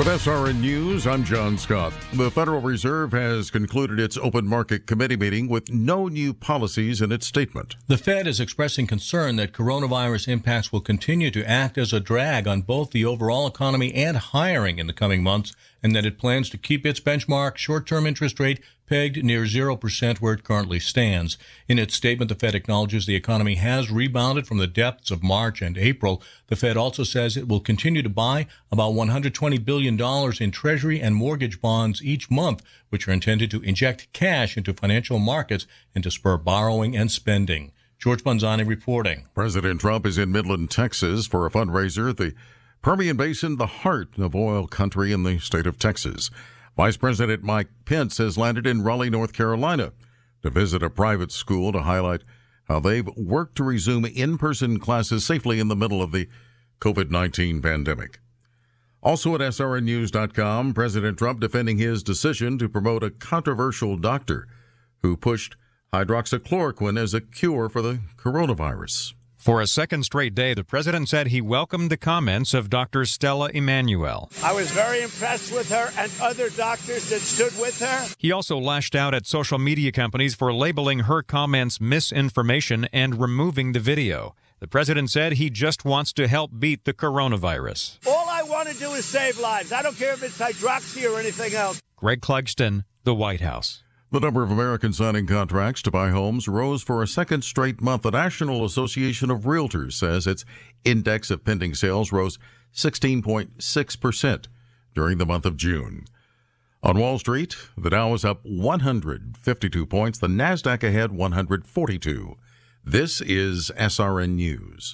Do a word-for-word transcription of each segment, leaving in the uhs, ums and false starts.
With S R N News, I'm John Scott. The Federal Reserve has concluded its open market committee meeting with no new policies in its statement. The Fed is expressing concern that coronavirus impacts will continue to act as a drag on both the overall economy and hiring in the coming months, and that it plans to keep its benchmark short-term interest rate pegged near zero percent where it currently stands. In its statement, the Fed acknowledges the economy has rebounded from the depths of March and April. The Fed also says it will continue to buy about one hundred twenty billion dollars in Treasury and mortgage bonds each month, which are intended to inject cash into financial markets and to spur borrowing and spending. George Bonzani reporting. President Trump is in Midland, Texas for a fundraiser. The Permian Basin, the heart of oil country in the state of Texas. Vice President Mike Pence has landed in Raleigh, North Carolina, to visit a private school to highlight how they've worked to resume in-person classes safely in the middle of the COVID nineteen pandemic. Also at S R N news dot com, President Trump defending his decision to promote a controversial doctor who pushed hydroxychloroquine as a cure for the coronavirus. For a second straight day, the president said he welcomed the comments of Doctor Stella Immanuel. I was very impressed with her and other doctors that stood with her. He also lashed out at social media companies for labeling her comments misinformation and removing the video. The president said he just wants to help beat the coronavirus. All I want to do is save lives. I don't care if it's hydroxy or anything else. Greg Clugston, the White House. The number of Americans signing contracts to buy homes rose for a second straight month. The National Association of Realtors says its index of pending sales rose sixteen point six percent during the month of June. On Wall Street, the Dow was up one hundred fifty-two points, the NASDAQ ahead one hundred forty-two. This is S R N News.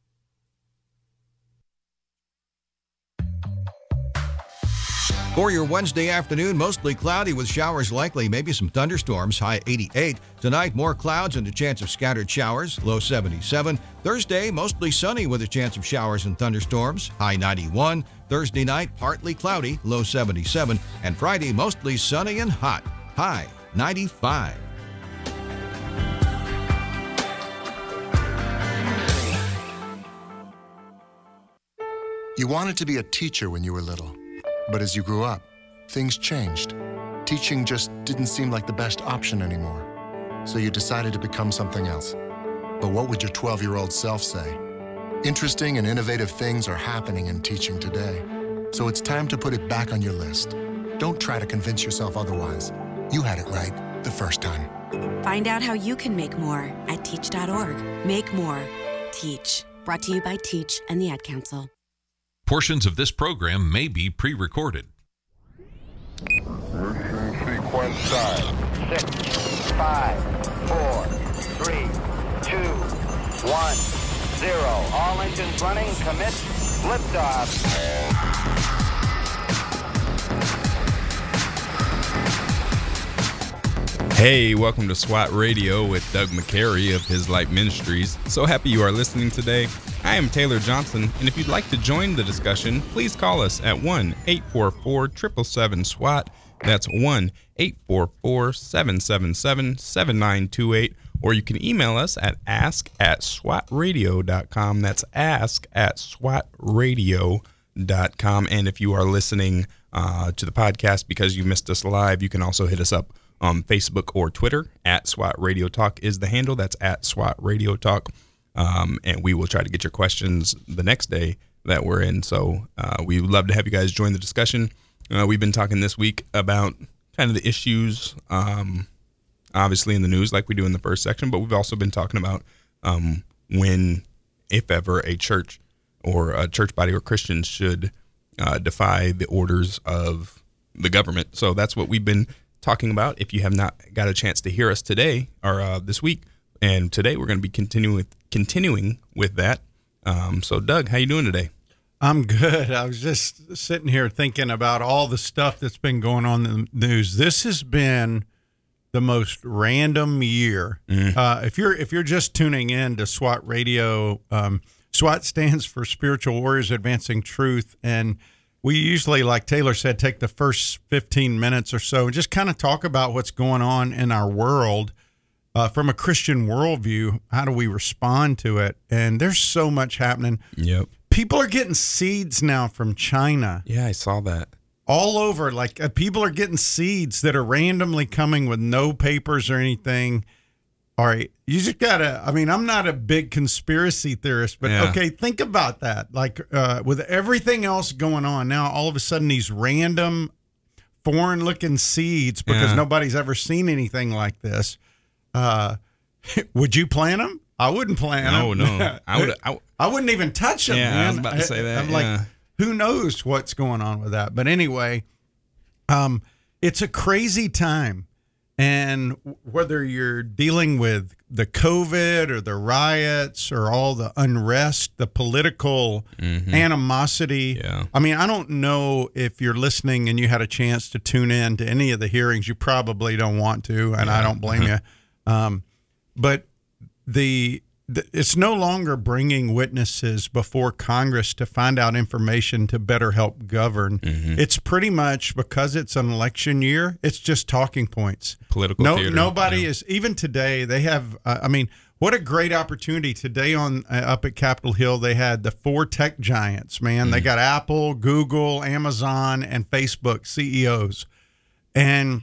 For your Wednesday afternoon, mostly cloudy with showers likely, maybe some thunderstorms, high eighty-eight. Tonight, more clouds and a chance of scattered showers, low seventy-seven. Thursday, mostly sunny with a chance of showers and thunderstorms, high ninety-one. Thursday night, partly cloudy, low seventy-seven. And Friday, mostly sunny and hot, high ninety-five. You wanted to be a teacher when you were little. But as you grew up, things changed. Teaching just didn't seem like the best option anymore. So you decided to become something else. But what would your twelve-year-old self say? Interesting and innovative things are happening in teaching today. So it's time to put it back on your list. Don't try to convince yourself otherwise. You had it right the first time. Find out how you can make more at teach dot org. Make more. Teach. Brought to you by Teach and the Ad Council. Portions of this program may be pre-recorded. Ignition sequence time. Six, five, four, three, two, one, zero. All engines running. Commit. Liftoff. Hey, welcome to SWAT Radio with Doug McCary of His Light Ministries. So happy you are listening today. I am Taylor Johnson, and if you'd like to join the discussion, please call us at one eight four four, seven seven seven, SWAT. That's one eight four four, seven seven seven, seven nine two eight. Or you can email us at ask at swat radio dot com. That's ask at swat radio dot com. And if you are listening uh, to the podcast because you missed us live, you can also hit us up on Facebook or Twitter. At SWAT Radio Talk is the handle. That's at SWAT Radio Talk. Um, and we will try to get your questions the next day that we're in. So uh, we would love to have you guys join the discussion. Uh, we've been talking this week about kind of the issues, um, obviously in the news like we do in the first section, but we've also been talking about um, when, if ever, a church or a church body or Christians should uh, defy the orders of the government. So that's what we've been talking about. If you have not got a chance to hear us today or uh, this week, and today we're going to be continuing with continuing with that. Um, so, Doug, how you doing today? I'm good. I was just sitting here thinking about all the stuff that's been going on in the news. This has been the most random year. Mm. Uh, if you're if you're just tuning in to SWAT Radio, um, SWAT stands for Spiritual Warriors Advancing Truth, and we usually, like Taylor said, take the first fifteen minutes or so and just kind of talk about what's going on in our world. Uh, from a Christian worldview, how do we respond to it? And there's so much happening. Yep. people are getting seeds now from China. Yeah, I saw that. All over. Like uh, people are getting seeds that are randomly coming with no papers or anything. All right. You just got to, I mean, I'm not a big conspiracy theorist, but Yeah. okay, think about that. Like uh, with everything else going on now, all of a sudden these random foreign looking seeds, because Yeah. nobody's ever seen anything like this. Uh, would you plant them? I wouldn't plant No, them. no. I would. I, I wouldn't even touch them, Yeah, man. I was about to say that, I'm yeah. like, who knows what's going on with that? But anyway, um, it's a crazy time. And whether you're dealing with the COVID or the riots or all the unrest, the political Mhm. animosity. Yeah. I mean, I don't know if you're listening and you had a chance to tune in to any of the hearings. You probably don't want to, and I don't blame you. Um, but the, the it's no longer bringing witnesses before Congress to find out information to better help govern. Mhm. It's pretty much, because it's an election year, it's just talking points. Political no, theater, Nobody yeah. is, even today, they have, uh, I mean, what a great opportunity. Today on uh, up at Capitol Hill, they had the four tech giants, man. They got Apple, Google, Amazon, and Facebook C E Os. And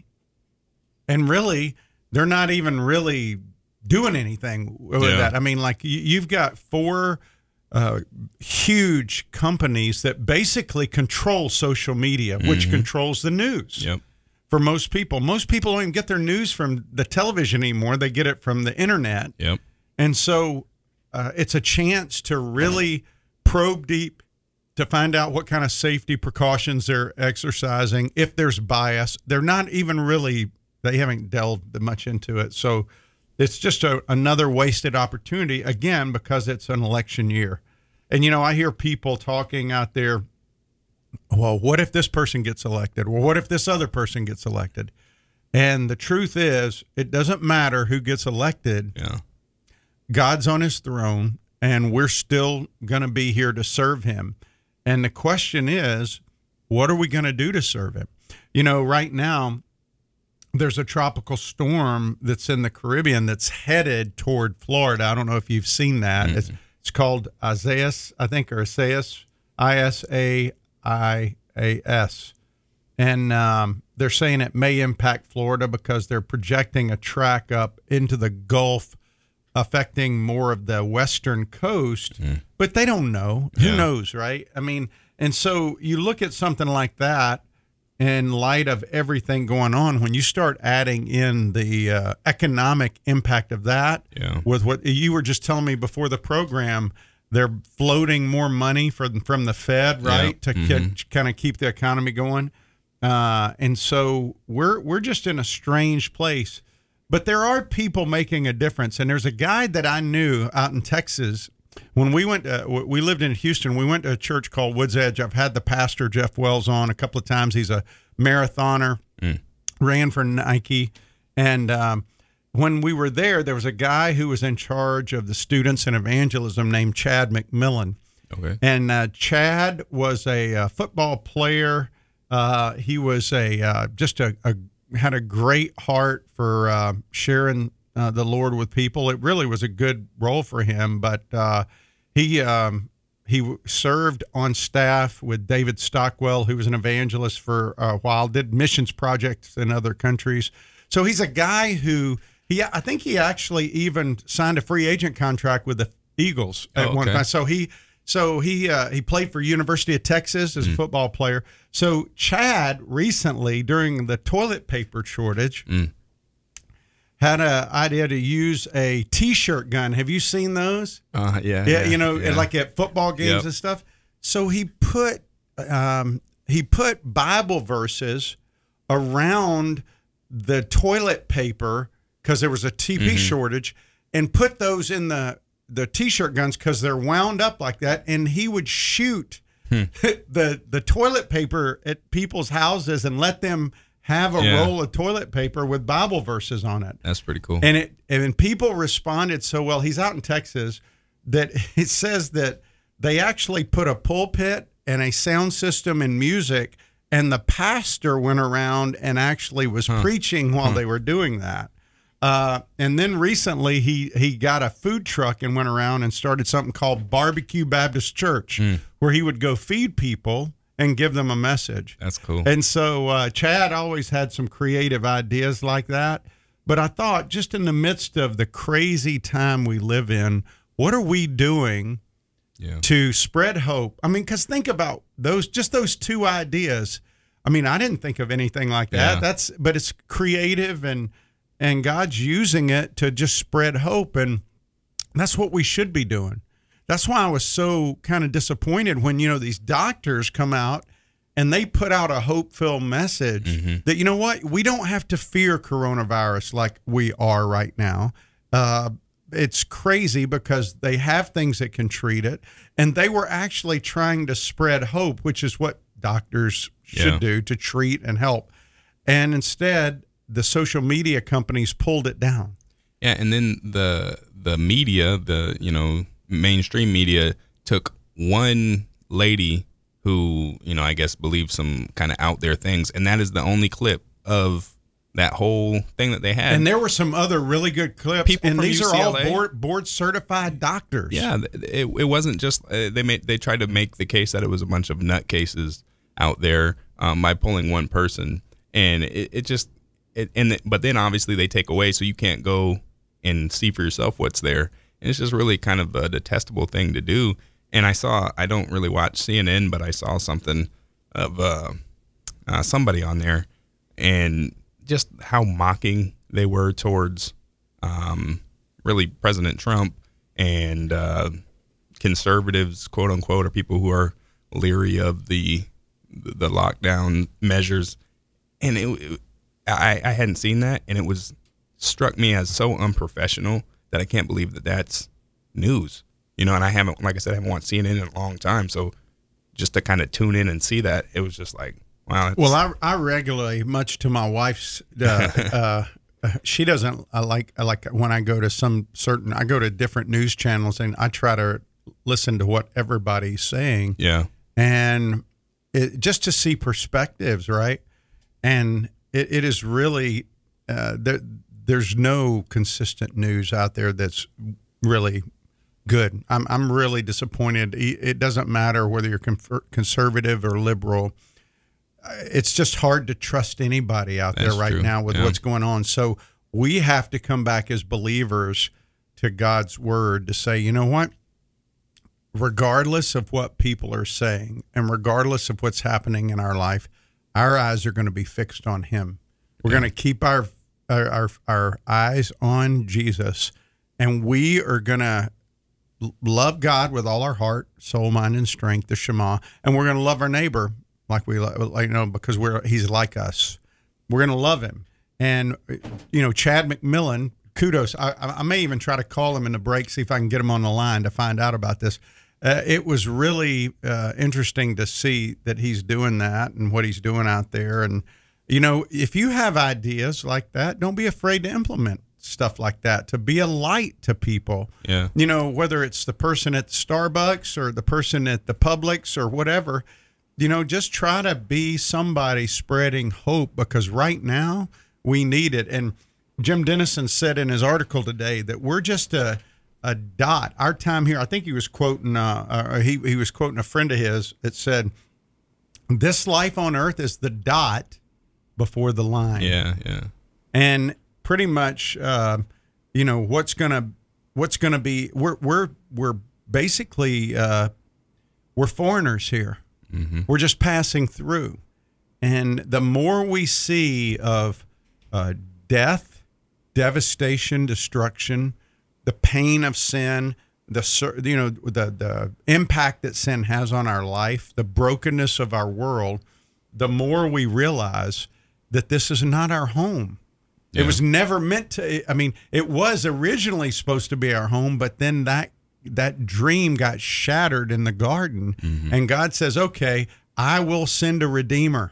and really, they're not even really doing anything with Yeah. that. I mean, like you, you've got four uh, huge companies that basically control social media, which Mhm. controls the news. Yep. For most people, most people don't even get their news from the television anymore. They get it from the internet. Yep. And so uh, it's a chance to really probe deep to find out what kind of safety precautions they're exercising. If there's bias, they're not even really, they haven't delved much into it. So it's just a, another wasted opportunity, again, because it's an election year. And, you know, I hear people talking out there, well, what if this person gets elected? Well, what if this other person gets elected? And the truth is, it doesn't matter who gets elected. Yeah. God's on his throne, and we're still going to be here to serve him. And the question is, what are we going to do to serve him? You know, right now, there's a tropical storm that's in the Caribbean that's headed toward Florida. I don't know if you've seen that. Mm-hmm. It's, it's called Isaias, I think, or Isaias, I S A I A S. And um, they're saying it may impact Florida because they're projecting a track up into the Gulf, affecting more of the western coast. Mm. But they don't know. Yeah. Who knows, right? I mean, and so you look at something like that in light of everything going on, when you start adding in the uh, economic impact of that, yeah. with what you were just telling me before the program, they're floating more money from from the Fed, right, yep. to mm-hmm. k- kind of keep the economy going. Uh, and so we're we're just in a strange place. But there are people making a difference. And there's a guy that I knew out in Texas. When we went, uh, we lived in Houston, we went to a church called Woods Edge. I've had the pastor, Jeff Wells, on a couple of times. He's a marathoner, mm. ran for Nike. And um, when we were there, there was a guy who was in charge of the students in evangelism named Chad McMillan. Okay. And uh, Chad was a, uh football player. Uh, he was a uh, just a, a had a great heart for uh, sharing Uh, the Lord with people. It really was a good role for him, but uh, he um, he w- served on staff with David Stockwell, who was an evangelist for a while, did missions projects in other countries. So he's a guy who he I think he actually even signed a free agent contract with the Eagles at oh, okay. one time. So he so he uh, he played for University of Texas as mm. a football player. So Chad recently, during the toilet paper shortage. Mm. had an idea to use a T-shirt gun. Have you seen those? Uh, yeah, yeah. Yeah, You know, yeah. like at football games Yep. and stuff. So he put um, he put Bible verses around the toilet paper because there was a T P Mhm. shortage, and put those in the the T-shirt guns because they're wound up like that. And he would shoot Hmm. the the toilet paper at people's houses and let them have a Yeah. roll of toilet paper with Bible verses on it. That's pretty cool. And it and people responded so well. He's out in Texas that it says that they actually put a pulpit and a sound system and music, and the pastor went around and actually was Huh. preaching while Huh. they were doing that. Uh, and then recently he, he got a food truck and went around and started something called Barbecue Baptist Church, mm. where he would go feed people and give them a message. That's cool. And so uh, Chad always had some creative ideas like that. But I thought, just in the midst of the crazy time we live in, what are we doing yeah. to spread hope? I mean, because think about those, just those two ideas. I mean, I didn't think of anything like that. Yeah. That's, but it's creative, and and God's using it to just spread hope, and that's what we should be doing. That's why I was so kind of disappointed when, you know, these doctors come out and they put out a hope-filled message mm-hmm. that, you know what, we don't have to fear coronavirus like we are right now. Uh, it's crazy because they have things that can treat it, and they were actually trying to spread hope, which is what doctors should yeah. do, to treat and help. And instead, the social media companies pulled it down. Yeah, and then the the media, the, you know, mainstream media took one lady who, you know, I guess believed some kind of out there things, and that is the only clip of that whole thing that they had. And there were some other really good clips. People and from these U C L A. are all board board certified doctors. Yeah, it it wasn't just uh, they made they tried to make the case that it was a bunch of nutcases out there um, by pulling one person, and it, it just it, and it, but then obviously they take away, so you can't go and see for yourself what's there. And it's just really kind of a detestable thing to do. And I saw, I don't really watch C N N, but I saw something of uh, uh, somebody on there, and just how mocking they were towards um, really President Trump and uh, conservatives, quote unquote, or people who are leery of the the lockdown measures. And it, it I, I hadn't seen that, and it was struck me as so unprofessional that I can't believe that that's news. You know, and I haven't, like I said, I haven't watched C N N in a long time. So just to kind of tune in and see that, it was just like, wow. Well, I, I regularly, much to my wife's, uh, uh, she doesn't, I like, I like when I go to some certain, I go to different news channels and I try to listen to what everybody's saying. Yeah. And it, just to see perspectives, right? And it, it is really, uh, there, there's no consistent news out there that's really good. I'm I'm really disappointed. It doesn't matter whether you're conservative or liberal. It's just hard to trust anybody out That's there right true. now with yeah. what's going on. So we have to come back as believers to God's word to say, you know what? Regardless of what people are saying and regardless of what's happening in our life, our eyes are going to be fixed on him. We're yeah. going to keep our, our our our eyes on Jesus, and we are going to love God with all our heart, soul, mind, and strength, the Shema, and we're going to love our neighbor like we like, you know, because we're he's like us. We're going to love him. And, you know, Chad McMillan, kudos. I, I may even try to call him in the break, see if I can get him on the line to find out about this. Uh, it was really uh, interesting to see that he's doing that and what he's doing out there. And, you know, if you have ideas like that, don't be afraid to implement stuff like that, to be a light to people. Yeah. You know, whether it's the person at Starbucks or the person at the Publix or whatever, you know, just try to be somebody spreading hope, because right now we need it. And Jim Dennison said in his article today that we're just a a dot. Our time here, I think he was quoting uh, uh he he was quoting a friend of his that said, "This life on earth is the dot before the line." Yeah, yeah. And pretty much, uh, you know, what's gonna what's gonna be. We're we're we're basically uh, we're foreigners here. Mm-hmm. We're just passing through, and the more we see of uh, death, devastation, destruction, the pain of sin, the you know the the impact that sin has on our life, the brokenness of our world, the more we realize that this is not our home. Yeah. It was never meant to. I mean, it was originally supposed to be our home, but then that that dream got shattered in the garden, mm-hmm. and God says, "Okay, I will send a redeemer,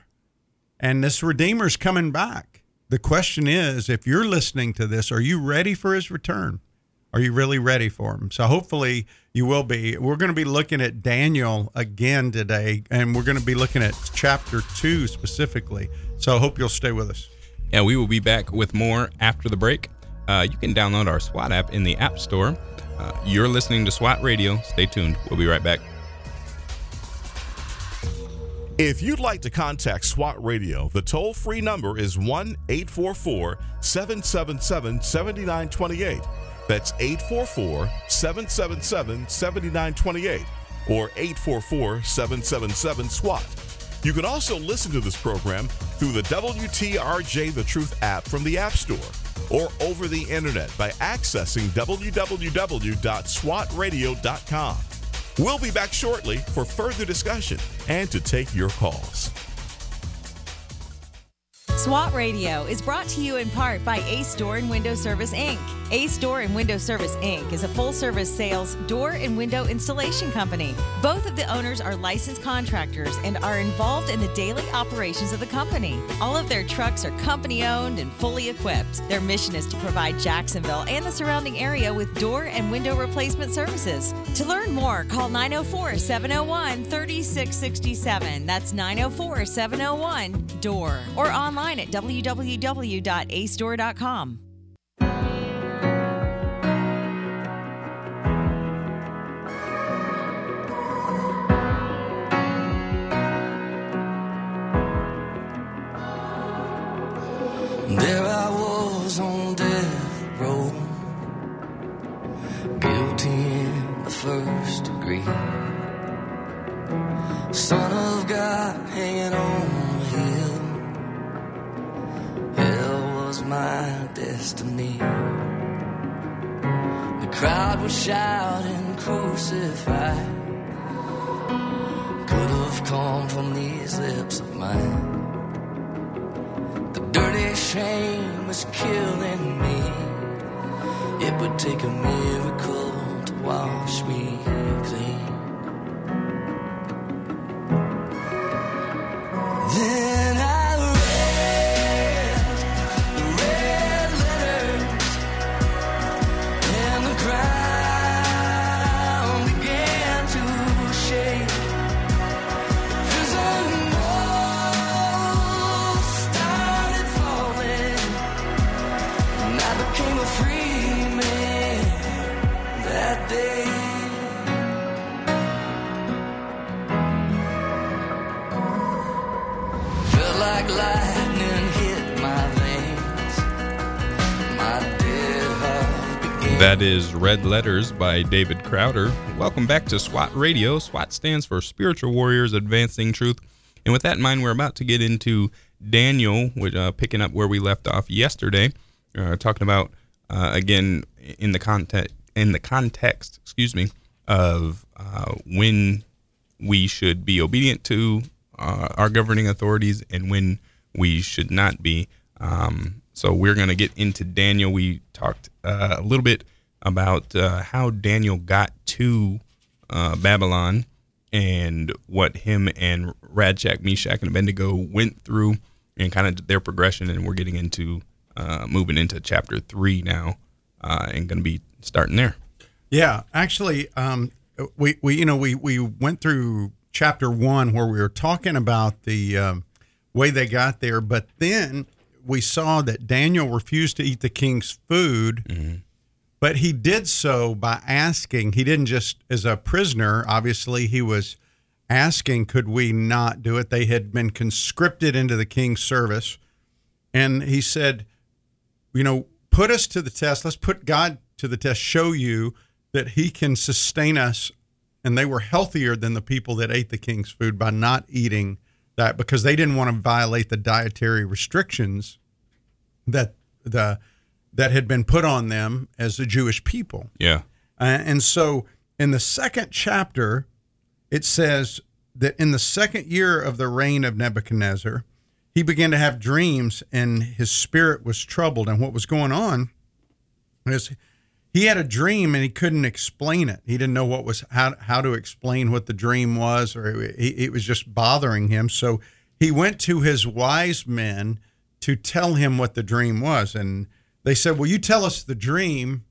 and this redeemer's coming back." The question is, if you're listening to this, are you ready for his return? Are you really ready for him? So hopefully you will be. We're going to be looking at Daniel again today, and we're going to be looking at chapter two specifically. So I hope you'll stay with us. Yeah, we will be back with more after the break. uh, you can download our SWAT app in the App Store. Uh, you're listening to SWAT Radio. Stay tuned. We'll be right back. If you'd like to contact SWAT Radio, the toll-free number is one eight four four, seven seven seven, seven nine two eight. That's eight four four, seven seven seven, seven nine two eight or eight four four, seven seven seven, SWAT. You can also listen to this program through the W T R J The Truth app from the App Store or over the internet by accessing w w w dot swat radio dot com. We'll be back shortly for further discussion and to take your calls. SWAT Radio is brought to you in part by Ace Door and Window Service, Incorporated. Ace Door and Window Service, Incorporated is a full-service sales door and window installation company. Both of the owners are licensed contractors and are involved in the daily operations of the company. All of their trucks are company-owned and fully equipped. Their mission is to provide Jacksonville and the surrounding area with door and window replacement services. To learn more, call nine oh four, seven oh one, three six six seven. That's nine oh four, seven oh one, D O O R. Or online at w w w dot ace door dot com. There I was on death row, guilty in the first degree, Son of God hanging on a hill. Hell was my destiny. The crowd was shouting, crucify. Could have come from these lips of mine. The dirty shame was killing me. It would take a miracle to wash me clean. Then I read the red letters, and the ground began to shake. The prison walls started falling, and I became a free man that day. Like lightning hit my veins. My dead heart began. That is Red Letters by David Crowder. Welcome back to SWAT Radio. SWAT stands for Spiritual Warriors Advancing Truth. And with that in mind, we're about to get into Daniel, which, uh, picking up where we left off yesterday, uh, talking about, uh, again, in the context, in the context, excuse me, of uh, when we should be obedient to Uh, our governing authorities and when we should not be. Um, so we're going to get into Daniel. We talked uh, a little bit about uh, how Daniel got to uh, Babylon and what him and Radshak, Meshach, and Abednego went through and kind of their progression. And we're getting into uh, moving into chapter three now uh, and going to be starting there. Yeah, actually, um, we, we, you know, we, we went through chapter one where we were talking about the um, way they got there, but then we saw that Daniel refused to eat the king's food, mm-hmm. but he did so by asking. He didn't just, as a prisoner, obviously he was asking, could we not do it? They had been conscripted into the king's service, and he said, you know, put us to the test. Let's put God to the test, show you that he can sustain us. And they were healthier than the people that ate the king's food by not eating that, because they didn't want to violate the dietary restrictions that the that had been put on them as the Jewish people. Yeah. Uh, and so in the second chapter, it says that in the second year of the reign of Nebuchadnezzar, he began to have dreams and his spirit was troubled. And what was going on is he had a dream and he couldn't explain it. He didn't know what was how how to explain what the dream was, or it, it was just bothering him. So he went to his wise men to tell him what the dream was, and they said, "Well, you tell us the dream,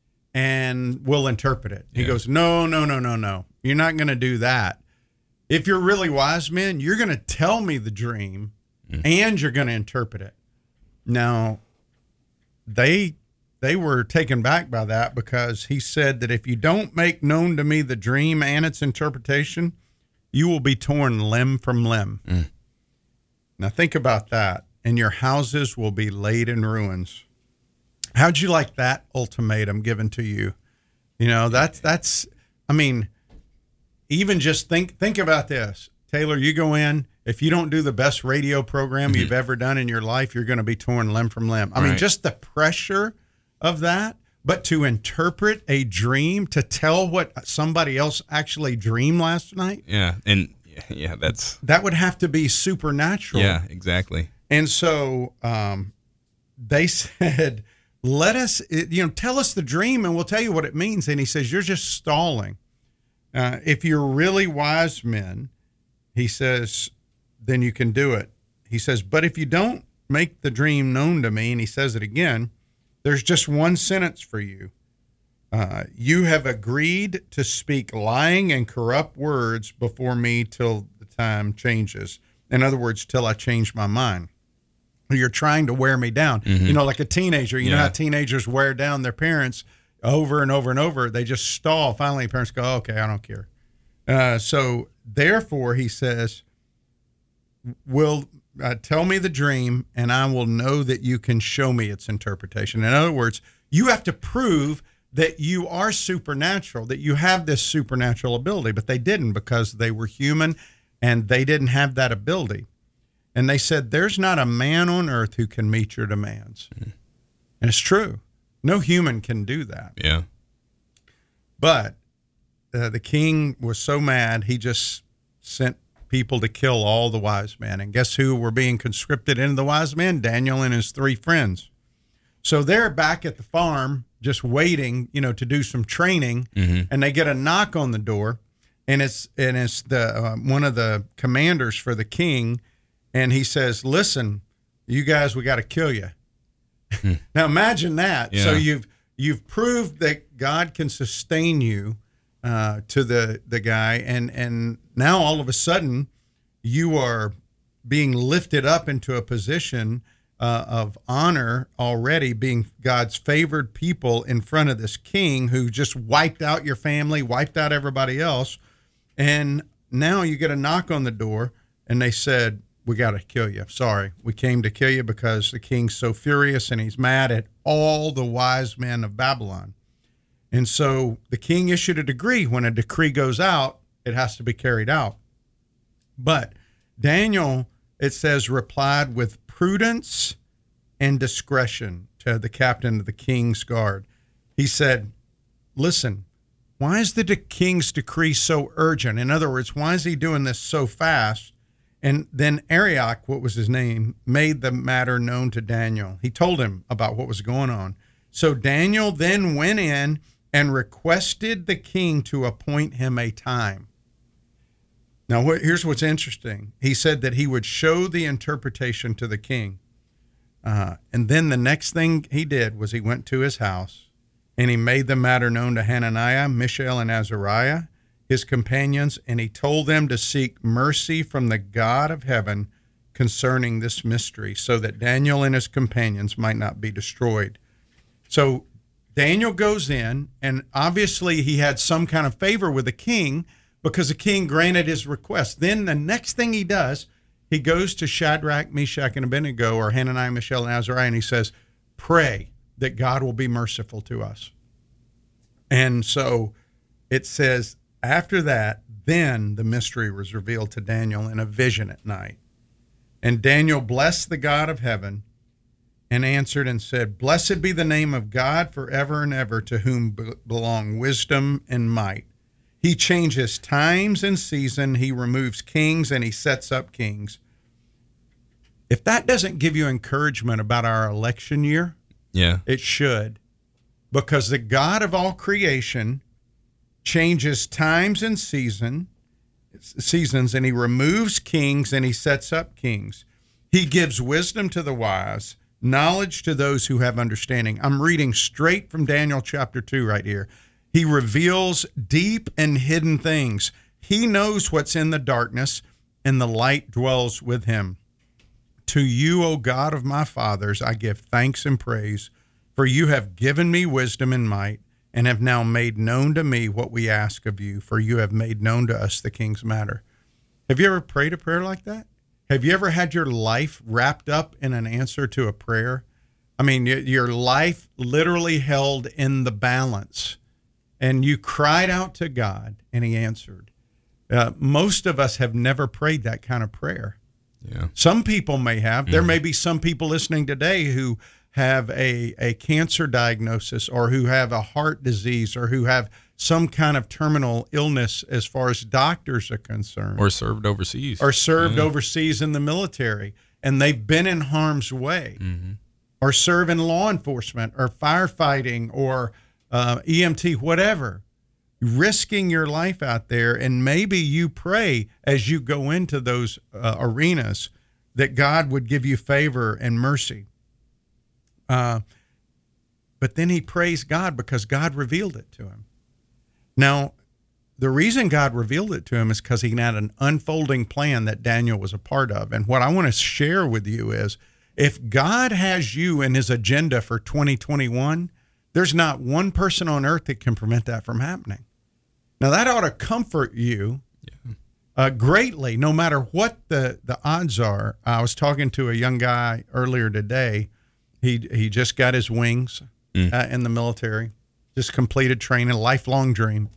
and we'll interpret it." He yeah. goes, "No, no, no, no, no. You're not going to do that. If you're really wise men, you're going to tell me the dream, mm. and you're going to interpret it." Now, they they were taken back by that because he said that if you don't make known to me the dream and its interpretation, you will be torn limb from limb. Mm. Now think about that. And your houses will be laid in ruins. How'd you like that ultimatum given to you? You know, that's, that's, I mean, even just think, think about this. Taylor, you go in, if you don't do the best radio program mm-hmm. you've ever done in your life, you're going to be torn limb from limb. I right. mean, just the pressure of that, but to interpret a dream, to tell what somebody else actually dreamed last night. Yeah. And yeah, that's, that would have to be supernatural. Yeah, exactly. And so um, they said, let us, you know, tell us the dream and we'll tell you what it means. And he says, you're just stalling. Uh, if you're really wise men, he says, then you can do it. He says, but if you don't make the dream known to me, and he says it again, there's just one sentence for you. Uh, you have agreed to speak lying and corrupt words before me till the time changes. In other words, till I change my mind. You're trying to wear me down. Mm-hmm. You know, like a teenager. You yeah. know how teenagers wear down their parents over and over and over. They just stall. Finally, parents go, okay, I don't care. Uh, so therefore, he says, will uh, tell me the dream and I will know that you can show me its interpretation. In other words, you have to prove that you are supernatural, that you have this supernatural ability, but they didn't because they were human and they didn't have that ability. And they said, there's not a man on earth who can meet your demands. Mm. And it's true. No human can do that. Yeah. But uh, the king was so mad, he just sent people to kill all the wise men. And guess who were being conscripted into the wise men? Daniel and his three friends. So they're back at the farm just waiting, you know, to do some training. Mm-hmm. And they get a knock on the door. And it's, and it's the uh, one of the commanders for the king. And he says, listen, you guys, we got to kill you. Hmm. Now imagine that. Yeah. So you've you've proved that God can sustain you uh, to the, the guy. And, and now all of a sudden you are being lifted up into a position uh, of honor already, being God's favored people in front of this king who just wiped out your family, wiped out everybody else. And now you get a knock on the door and they said, we got to kill you. Sorry. We came to kill you because the king's so furious and he's mad at all the wise men of Babylon. And so the king issued a decree. When a decree goes out, it has to be carried out. But Daniel, it says, replied with prudence and discretion to the captain of the king's guard. He said, listen, why is the de- king's decree so urgent? In other words, why is he doing this so fast? And then Arioch, what was his name, made the matter known to Daniel. He told him about what was going on. So Daniel then went in and requested the king to appoint him a time. Now, what, here's what's interesting. He said that he would show the interpretation to the king. Uh, and then the next thing he did was he went to his house and he made the matter known to Hananiah, Mishael, and Azariah, his companions, and he told them to seek mercy from the God of heaven concerning this mystery so that Daniel and his companions might not be destroyed. So Daniel goes in, and obviously he had some kind of favor with the king because the king granted his request. Then the next thing he does, he goes to Shadrach, Meshach, and Abednego, or Hananiah, Mishael, and Azariah, and he says, pray that God will be merciful to us. And so it says, after that, then the mystery was revealed to Daniel in a vision at night. And Daniel blessed the God of heaven and answered and said, blessed be the name of God forever and ever, to whom be- belong wisdom and might. He changes times and season. He removes kings and he sets up kings. If that doesn't give you encouragement about our election year, yeah, it should. Because the God of all creation changes times and season, seasons, and he removes kings and he sets up kings. He gives wisdom to the wise, knowledge to those who have understanding. I'm reading straight from Daniel chapter two right here. He reveals deep and hidden things. He knows what's in the darkness, and the light dwells with him. To you, O God of my fathers, I give thanks and praise, For you have given me wisdom and might, and have now made known to me what we ask of you, for you have made known to us the king's matter. Have you ever prayed a prayer like that? Have you ever had your life wrapped up in an answer to a prayer? I mean, your life literally held in the balance, and you cried out to God, and he answered. Uh, most of us have never prayed that kind of prayer. Yeah. Some people may have. Mm-hmm. There may be some people listening today who have a, a cancer diagnosis, or who have a heart disease, or who have some kind of terminal illness as far as doctors are concerned. Or served overseas. Or served yeah. overseas in the military, and they've been in harm's way. Mm-hmm. Or serve in law enforcement, or firefighting, or uh, E M T, whatever, risking your life out there. And maybe you pray as you go into those uh, arenas that God would give you favor and mercy. Uh, but then he praised God because God revealed it to him. Now, the reason God revealed it to him is because he had an unfolding plan that Daniel was a part of. And what I want to share with you is, if God has you in his agenda for twenty twenty-one, there's not one person on earth that can prevent that from happening. Now, that ought to comfort you yeah. uh, greatly, no matter what the, the odds are. I was talking to a young guy earlier today. He he just got his wings mm. uh, in the military, just completed training, a lifelong dream.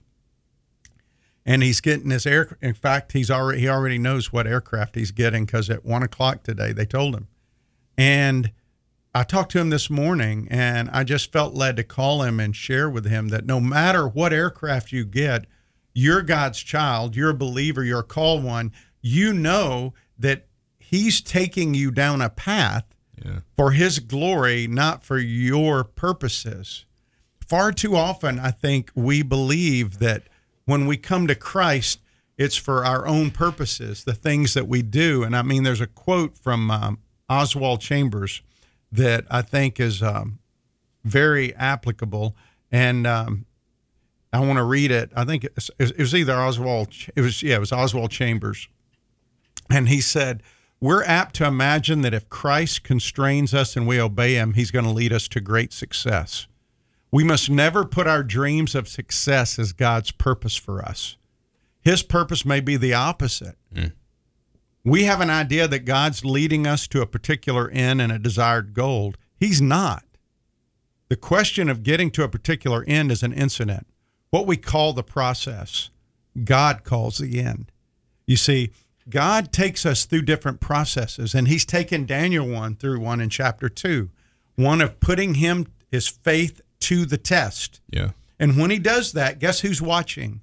And he's getting his air. In fact, he's already he already knows what aircraft he's getting, because at one o'clock today they told him. And I talked to him this morning, and I just felt led to call him and share with him that no matter what aircraft you get, you're God's child, you're a believer, you're a called one. You know that he's taking you down a path yeah. for his glory, not for your purposes. Far too often, I think we believe that when we come to Christ, it's for our own purposes, the things that we do. And I mean, there's a quote from um, Oswald Chambers that I think is um, very applicable, and um, I want to read it. I think it was, it was either Oswald, it was yeah, it was Oswald Chambers, and he said, "We're apt to imagine that if Christ constrains us and we obey him, he's going to lead us to great success. We must never put our dreams of success as God's purpose for us. His purpose may be the opposite." Mm. We have an idea that God's leading us to a particular end and a desired goal. He's not. The question of getting to a particular end is an incident, what we call the process. God calls the end. You see, God takes us through different processes, and he's taken Daniel one through one in chapter two, one of putting him, his faith, to the test. Yeah. And when he does that, guess who's watching?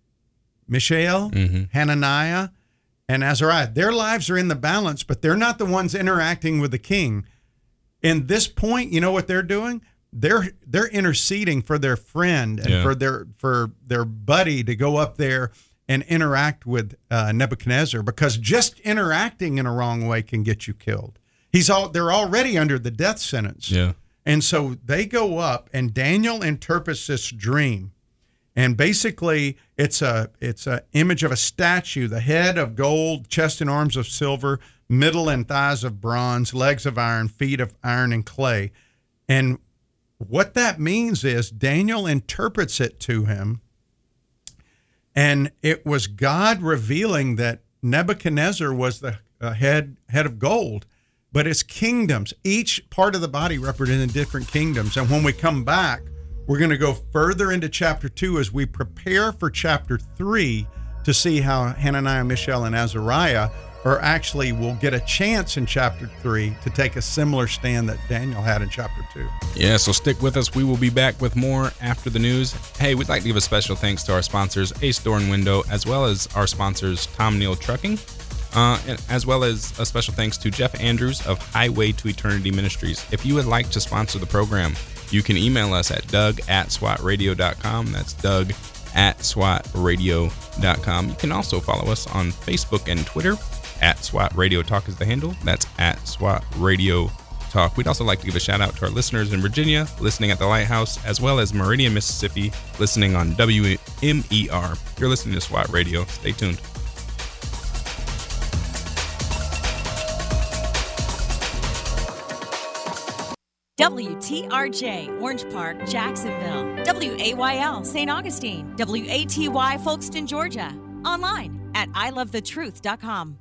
Mishael, mm-hmm. Hananiah, and Azariah. Their lives are in the balance, but they're not the ones interacting with the king. In this point, you know what they're doing? They're they're interceding for their friend and yeah. for their for their buddy to go up there and interact with uh, Nebuchadnezzar, because just interacting in a wrong way can get you killed. He's all they're already under the death sentence. Yeah. And so they go up, and Daniel interprets this dream. And basically, it's a it's an image of a statue, the head of gold, chest and arms of silver, middle and thighs of bronze, legs of iron, feet of iron and clay. And what that means is Daniel interprets it to him, and it was God revealing that Nebuchadnezzar was the uh, head head of gold, but it's kingdoms. Each part of the body represented different kingdoms. And when we come back, we're going to go further into chapter two as we prepare for chapter three to see how Hananiah, Mishael, and Azariah are actually will get a chance in chapter three to take a similar stand that Daniel had in chapter two. Yeah, so stick with us. We will be back with more after the news. Hey, we'd like to give a special thanks to our sponsors, Ace Door and Window, as well as our sponsors, Tom Neal Trucking, uh, and as well as a special thanks to Jeff Andrews of Highway to Eternity Ministries. If you would like to sponsor the program, you can email us at doug at swat radio dot com. That's Doug at swat radio dot com. You can also follow us on Facebook and Twitter. At SWAT Radio Talk is the handle. That's at SWAT Radio Talk. We'd also like to give a shout out to our listeners in Virginia, listening at the Lighthouse, as well as Meridian, Mississippi, listening on W M E R. You're listening to SWAT Radio. Stay tuned. W T R J, Orange Park, Jacksonville. W A Y L, Saint Augustine. W A T Y, Folkston, Georgia. Online at I love the truth dot com.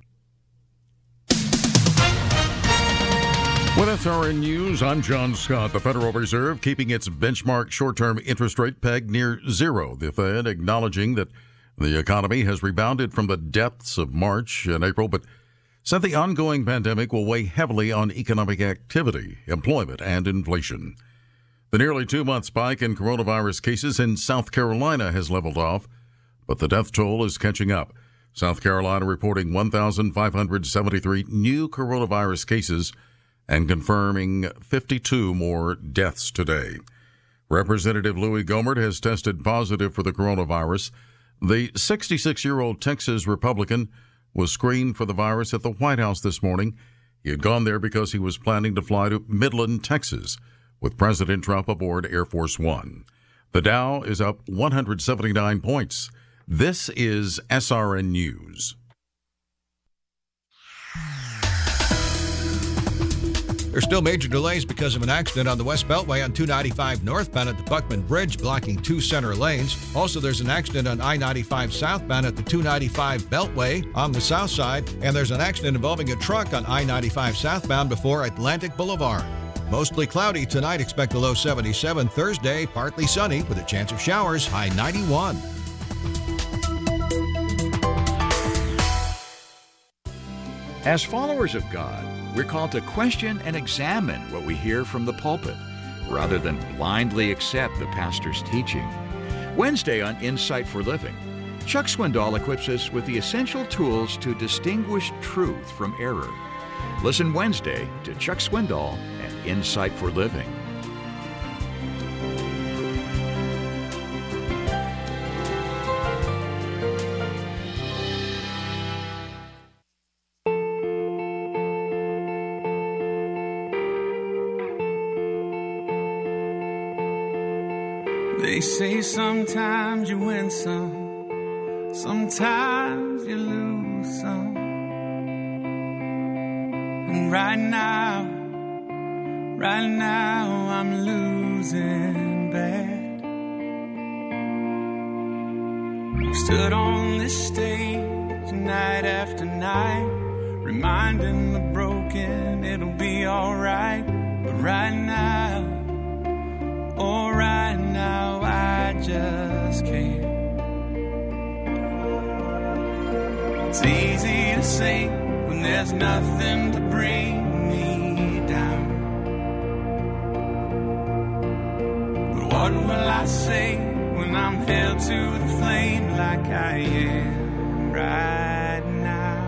With S R N News, I'm John Scott. The Federal Reserve keeping its benchmark short-term interest rate pegged near zero. The Fed acknowledging that the economy has rebounded from the depths of March and April, but said the ongoing pandemic will weigh heavily on economic activity, employment, and inflation. The nearly two-month spike in coronavirus cases in South Carolina has leveled off, but the death toll is catching up. South Carolina reporting one thousand five hundred seventy-three new coronavirus cases and confirming fifty-two more deaths today. Representative Louis Gohmert has tested positive for the coronavirus. The sixty-six-year-old Texas Republican was screened for the virus at the White House this morning. He had gone there because he was planning to fly to Midland, Texas, with President Trump aboard Air Force One. The Dow is up one hundred seventy-nine points. This is S R N News. There's still major delays because of an accident on the West Beltway on two ninety-five northbound at the Buckman Bridge, blocking two center lanes. Also, there's an accident on I ninety-five southbound at the two ninety-five Beltway on the south side. And there's an accident involving a truck on I ninety-five southbound before Atlantic Boulevard. Mostly cloudy tonight, expect a low seventy-seven. Thursday, partly sunny with a chance of showers, high ninety-one. As followers of God, we're called to question and examine what we hear from the pulpit, rather than blindly accept the pastor's teaching. Wednesday on Insight for Living, Chuck Swindoll equips us with the essential tools to distinguish truth from error. Listen Wednesday to Chuck Swindoll and Insight for Living. They say sometimes you win some, sometimes you lose some. And right now, right now I'm losing bad. I've stood on this stage night after night, reminding the broken it'll be alright. But right now, oh, right now I just can't. It's easy to say when there's nothing to bring me down. But what will I say when I'm held to the flame like I am right now?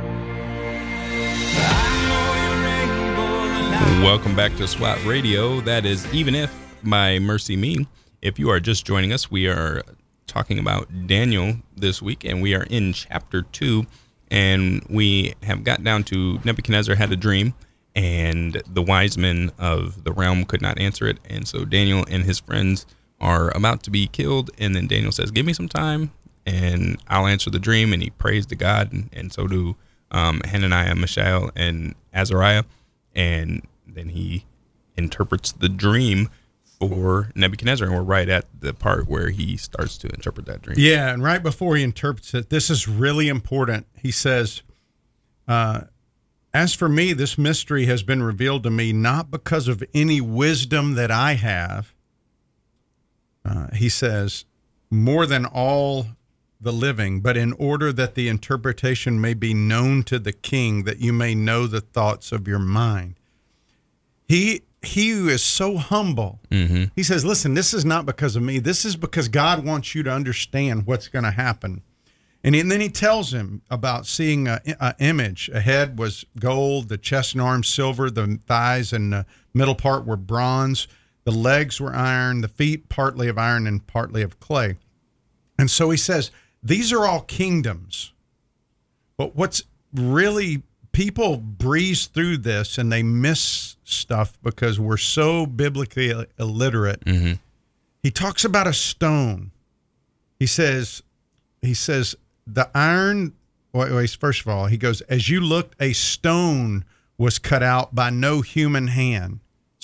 I know you're able to lie. Welcome back to SWAT Radio. That is Even If by Mercy Me. If you are just joining us, we are talking about Daniel this week, and we are in chapter two, and we have got down to Nebuchadnezzar had a dream, and the wise men of the realm could not answer it, and so Daniel and his friends are about to be killed, and then Daniel says, give me some time, and I'll answer the dream, and he prays to God, and, and so do um, Hananiah, Mishael, and Azariah, and then he interprets the dream for Nebuchadnezzar, and we're right at the part where he starts to interpret that dream. Yeah, and right before he interprets it, this is really important. He says, uh, as for me, this mystery has been revealed to me not because of any wisdom that I have. Uh, he says, more than all the living, but in order that the interpretation may be known to the king, that you may know the thoughts of your mind. He He who is so humble, mm-hmm. he says, listen, this is not because of me. This is because God wants you to understand what's going to happen. And, he, and then he tells him about seeing an image. A head was gold, the chest and arms silver, the thighs and the middle part were bronze, the legs were iron, the feet partly of iron and partly of clay. And so he says, these are all kingdoms. But what's really, people breeze through this and they miss stuff because we're so biblically illiterate. Mm-hmm. He talks about a stone. He says, he says the iron, well, first of all, he goes, as you looked, a stone was cut out by no human hand.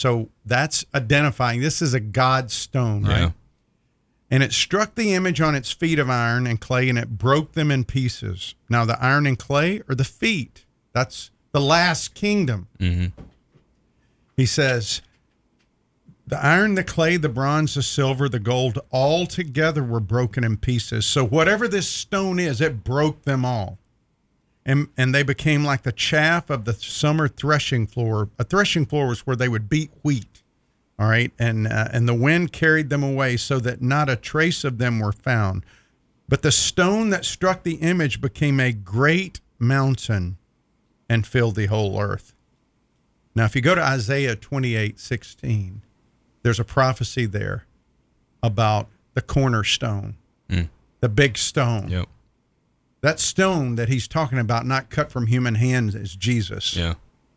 So that's identifying. This is a God stone, right? Yeah. And it struck the image on its feet of iron and clay, and it broke them in pieces. Now, the iron and clay are the feet. That's the last kingdom. Mm-hmm. He says, the iron, the clay, the bronze, the silver, the gold, all together were broken in pieces. So whatever this stone is, it broke them all. And and they became like the chaff of the summer threshing floor. A threshing floor was where they would beat wheat. All right. And, uh, and the wind carried them away so that not a trace of them were found. But the stone that struck the image became a great mountain and filled the whole earth. Now, if you go to Isaiah twenty-eight sixteen, there's a prophecy there about the cornerstone, mm. the big stone. Yep. That stone that he's talking about, not cut from human hands, is Jesus. Yeah.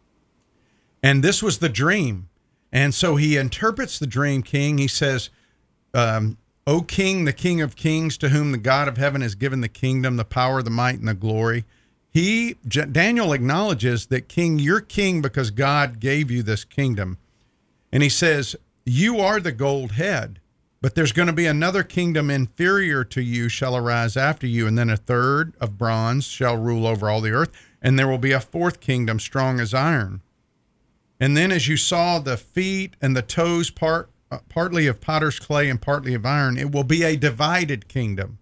And this was the dream. And so he interprets the dream, King. He says, um, O King, the King of kings, to whom the God of heaven has given the kingdom, the power, the might, and the glory. He, Daniel acknowledges that, King, you're king because God gave you this kingdom. And he says, you are the gold head, but there's going to be another kingdom inferior to you shall arise after you, and then a third of bronze shall rule over all the earth, and there will be a fourth kingdom strong as iron. And then as you saw the feet and the toes, part uh, partly of potter's clay and partly of iron, it will be a divided kingdom.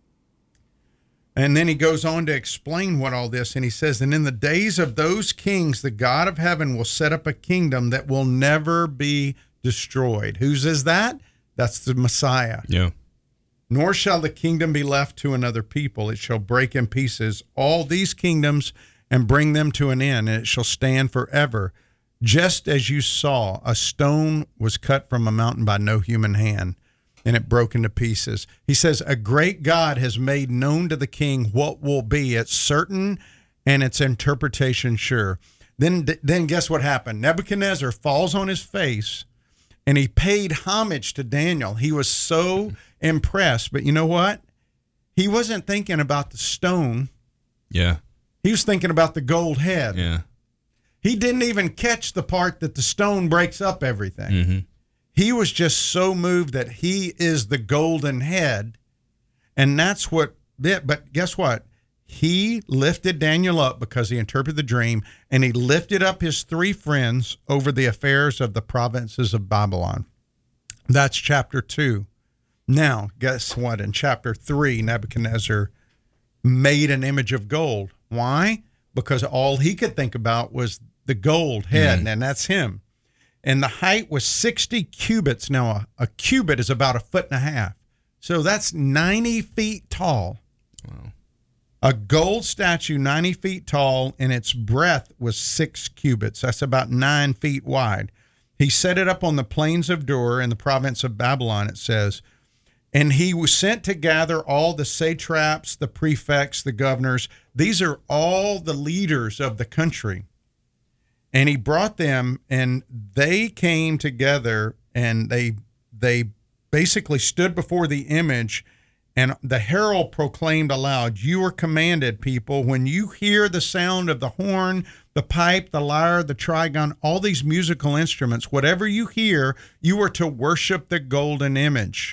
And then he goes on to explain what all this, and he says, and in the days of those kings, the God of heaven will set up a kingdom that will never be destroyed. Whose is that? That's the Messiah. Yeah. Nor shall the kingdom be left to another people. It shall break in pieces all these kingdoms and bring them to an end, and it shall stand forever. Just as you saw, a stone was cut from a mountain by no human hand, and it broke into pieces. He says, a great God has made known to the king what will be. It's certain, and its interpretation sure. Then, then guess what happened? Nebuchadnezzar falls on his face, and he paid homage to Daniel. He was so impressed. But you know what? He wasn't thinking about the stone. Yeah. He was thinking about the gold head. Yeah. He didn't even catch the part that the stone breaks up everything. Mm-hmm. He was just so moved that he is the golden head. And that's what, but guess what? He lifted Daniel up because he interpreted the dream, and he lifted up his three friends over the affairs of the provinces of Babylon. That's chapter two. Now, guess what? In chapter three, Nebuchadnezzar made an image of gold. Why? Because all he could think about was the gold head, mm. and that's him. And the height was sixty cubits. Now, a, a cubit is about a foot and a half. So that's ninety feet tall. Wow. A gold statue, ninety feet tall, and its breadth was six cubits. That's about nine feet wide. He set it up on the plains of Dur in the province of Babylon, it says. And he was sent to gather all the satraps, the prefects, the governors. These are all the leaders of the country. And he brought them, and they came together, and they they basically stood before the image. And the herald proclaimed aloud, you are commanded, people, when you hear the sound of the horn, the pipe, the lyre, the trigon, all these musical instruments, whatever you hear, you are to worship the golden image.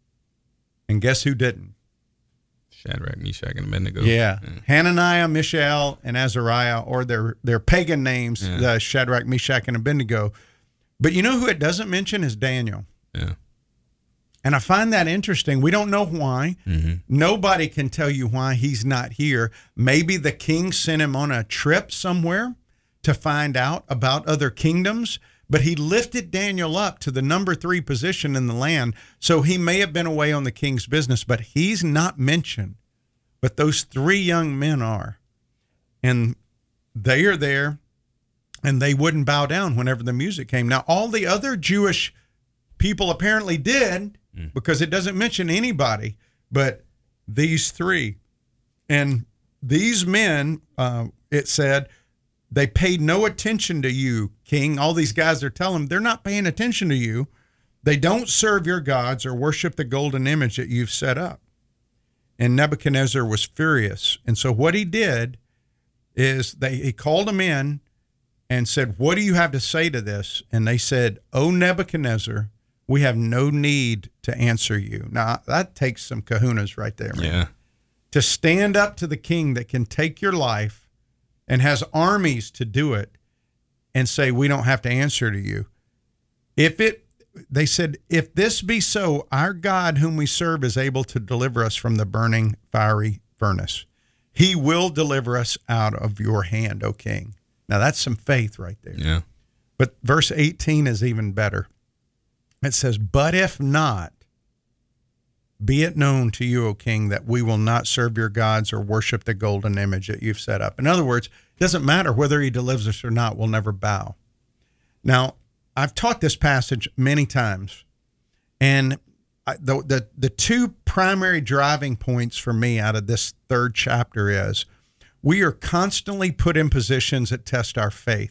And guess who didn't? Shadrach, Meshach, and Abednego. Yeah. yeah. Hananiah, Mishael, and Azariah, or their, their pagan names, yeah. the Shadrach, Meshach, and Abednego. But you know who it doesn't mention is Daniel. Yeah. And I find that interesting. We don't know why. Mm-hmm. Nobody can tell you why he's not here. Maybe the king sent him on a trip somewhere to find out about other kingdoms, but he lifted Daniel up to the number three position in the land, so he may have been away on the king's business, but he's not mentioned. But those three young men are. And they are there, and they wouldn't bow down whenever the music came. Now, all the other Jewish people apparently did, because it doesn't mention anybody but these three. And these men, uh, it said, they paid no attention to you, king. All these guys are telling him they're not paying attention to you. They don't serve your gods or worship the golden image that you've set up. And Nebuchadnezzar was furious. And so what he did is they he called them in, and said, what do you have to say to this? And they said, O Nebuchadnezzar, we have no need to answer you. Now, that takes some kahunas right there, man. Yeah. To stand up to the king that can take your life and has armies to do it and say, we don't have to answer to you. If it, they said, if this be so, our God whom we serve is able to deliver us from the burning fiery furnace. He will deliver us out of your hand, O king. Now, that's some faith right there. Yeah. But verse eighteen is even better. It says, but if not, be it known to you, O king, that we will not serve your gods or worship the golden image that you've set up. In other words, it doesn't matter whether he delivers us or not, we'll never bow. Now, I've taught this passage many times, and I, the, the, the two primary driving points for me out of this third chapter is, we are constantly put in positions that test our faith.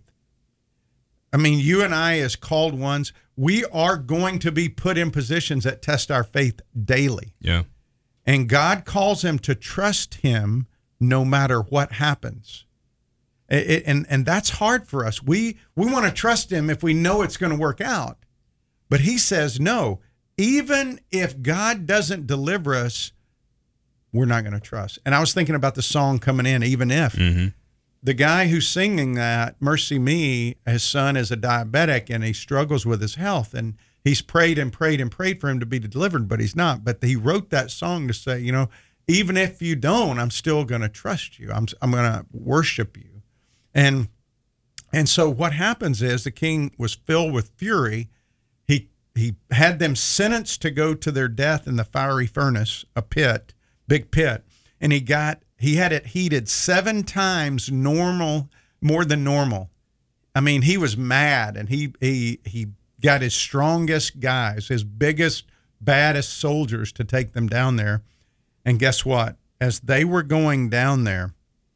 I mean, you and I as called ones, we are going to be put in positions that test our faith daily. Yeah. And God calls them to trust him no matter what happens. It, it, and, and that's hard for us. We, we want to trust him if we know it's going to work out. But he says, no, even if God doesn't deliver us, we're not going to trust. And I was thinking about the song coming in, Even If. Mm-hmm. The guy who's singing that, Mercy Me, his son is a diabetic and he struggles with his health. And he's prayed and prayed and prayed for him to be delivered, but he's not. But he wrote that song to say, you know, even if you don't, I'm still going to trust you. I'm I'm going to worship you. And and so what happens is the king was filled with fury. He he had them sentenced to go to their death in the fiery furnace, a pit, big pit. And he got he had it heated seven times normal, more than normal. I mean, he was mad, and he he he got his strongest guys, his biggest, baddest soldiers to take them down there. And guess what? As they were going down there,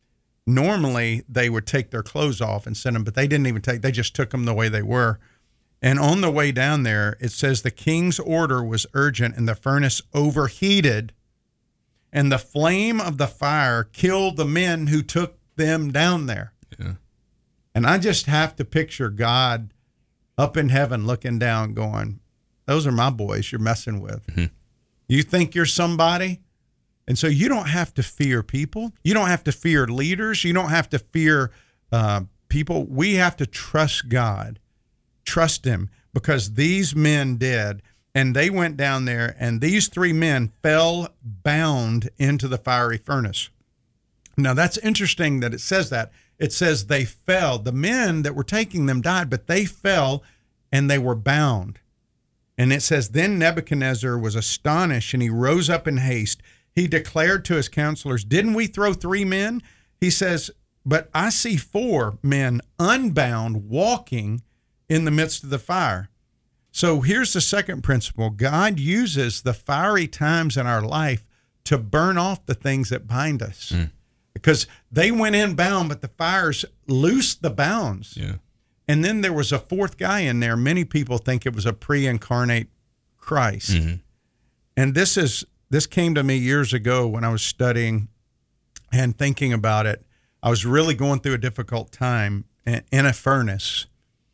normally they would take their clothes off and send them, but they didn't even take, they just took them the way they were. And on the way down there, it says the king's order was urgent and the furnace overheated, and the flame of the fire killed the men who took them down there. Yeah. And I just have to picture God up in heaven looking down going, those are my boys you're messing with. Mm-hmm. You think you're somebody? And so you don't have to fear people. You don't have to fear leaders. You don't have to fear uh, people. We have to trust God, trust him, because these men did. And they went down there, and these three men fell bound into the fiery furnace. Now, that's interesting that it says that. It says they fell. The men that were taking them died, but they fell, and they were bound. And it says, then Nebuchadnezzar was astonished, and he rose up in haste. He declared to his counselors, didn't we throw three men? He says, but I see four men unbound walking in the midst of the fire. So here's the second principle. God uses the fiery times in our life to burn off the things that bind us. Mm. Because they went in bound, but the fires loosed the bounds. Yeah. And then there was a fourth guy in there. Many people think it was a pre-incarnate Christ. Mm-hmm. And this is this came to me years ago when I was studying and thinking about it. I was really going through a difficult time in a furnace,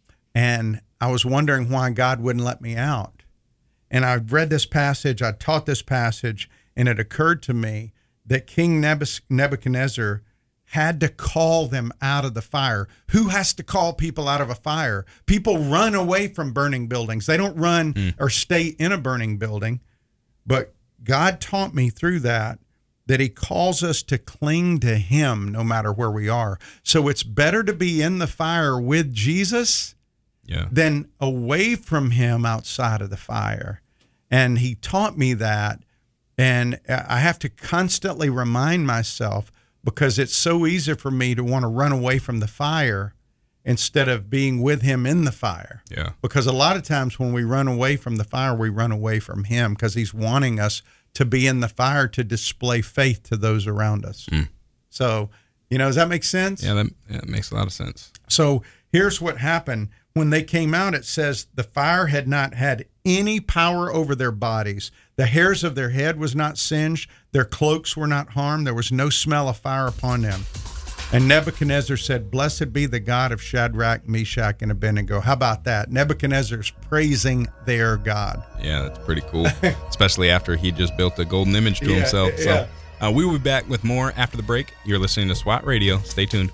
and I was wondering why God wouldn't let me out. And I read this passage, I taught this passage, and it occurred to me that King Nebuchadnezzar had to call them out of the fire. Who has to call people out of a fire? People run away from burning buildings. They don't run mm. or stay in a burning building. But God taught me through that, that he calls us to cling to him no matter where we are. So it's better to be in the fire with Jesus yeah. than away from him outside of the fire. And he taught me that. And I have to constantly remind myself, because it's so easy for me to want to run away from the fire instead of being with him in the fire. Yeah. Because a lot of times when we run away from the fire, we run away from him because he's wanting us to be in the fire to display faith to those around us. Mm. So, you know, does that make sense? Yeah, that, yeah, that makes a lot of sense. So here's what happened. When they came out, it says the fire had not had any power over their bodies. The hairs of their head was not singed. Their cloaks were not harmed. There was no smell of fire upon them. And Nebuchadnezzar said, "Blessed be the God of Shadrach, Meshach, and Abednego." How about that? Nebuchadnezzar's praising their God. Yeah, that's pretty cool, especially after he just built a golden image to Yeah, himself. yeah. So uh, we will be back with more after the break. You're listening to SWAT Radio. Stay tuned.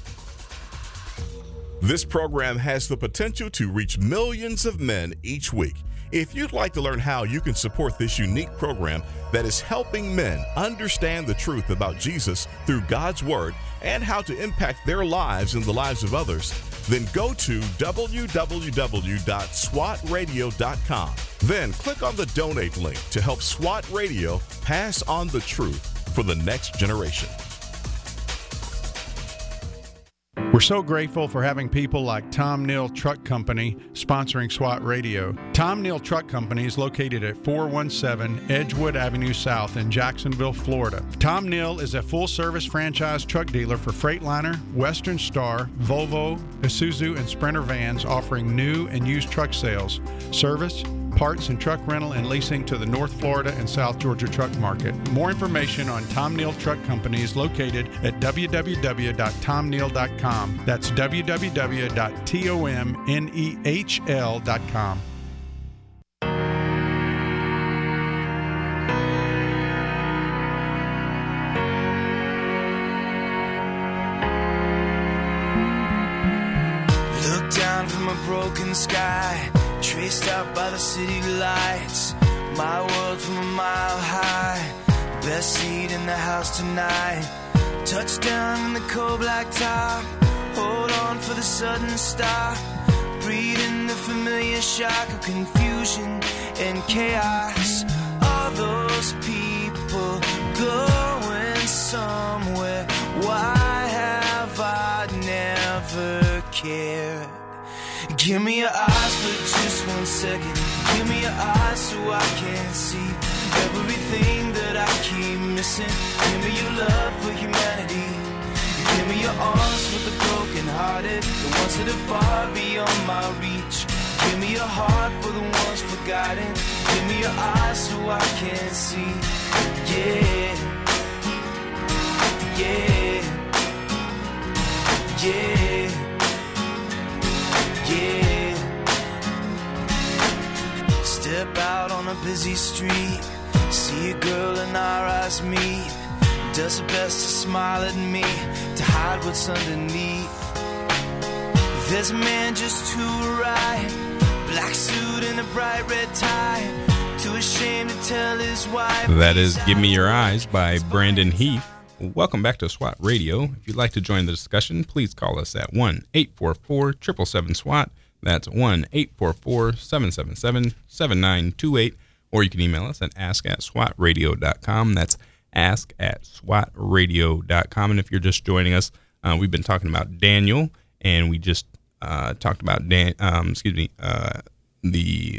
This program has the potential to reach millions of men each week. If you'd like to learn how you can support this unique program that is helping men understand the truth about Jesus through God's Word and how to impact their lives and the lives of others, then go to w w w dot swat radio dot com. Then click on the donate link to help SWAT Radio pass on the truth for the next generation. We're so grateful for having people like Tom Neal Truck Company sponsoring SWAT Radio. Tom Neal Truck Company is located at four one seven Edgewood Avenue South in Jacksonville, Florida. Tom Neal is a full-service franchise truck dealer for Freightliner, Western Star, Volvo, Isuzu, and Sprinter vans, offering new and used truck sales, service, parts and truck rental and leasing to the North Florida and South Georgia truck market. More information on Tom Neal Truck Company is located at w w w dot tom neal dot com. That's w w w dot tom nehl dot com. Look down from a broken sky, traced out by the city lights. My world from a mile high, best seat in the house tonight. Touchdown in the cold black top, hold on for the sudden stop. Breathe in the familiar shock of confusion and chaos. All those people going somewhere, why have I never cared? Give me your eyes for just one second. Give me your eyes so I can see everything that I keep missing. Give me your love for humanity. Give me your arms for the broken hearted, the ones that are far beyond my reach. Give me your heart for the ones forgotten. Give me your eyes so I can see. Yeah, yeah, yeah, yeah. Step out on a busy street, see a girl and our eyes meet. Does her best to smile at me, to hide what's underneath. There's a man just to her right, black suit and a bright red tie, too ashamed to tell his wife. That is Give Me Your Eyes by Brandon Heath. Welcome back to SWAT Radio. If you'd like to join the discussion, please call us at one eight four four, seven seven seven, SWAT. That's one eight four four, seven seven seven, seven nine two eight. Or you can email us at ask at swat radio dot com. That's ask at swat radio dot com. And if you're just joining us, uh, we've been talking about Daniel, and we just uh, talked about Dan. Um, excuse me, uh, the